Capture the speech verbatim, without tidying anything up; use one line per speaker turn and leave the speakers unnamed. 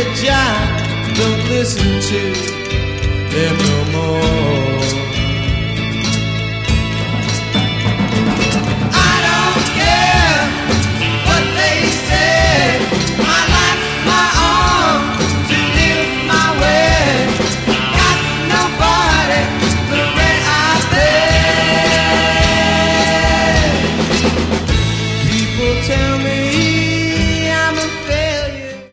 said, John, don't listen to them no more.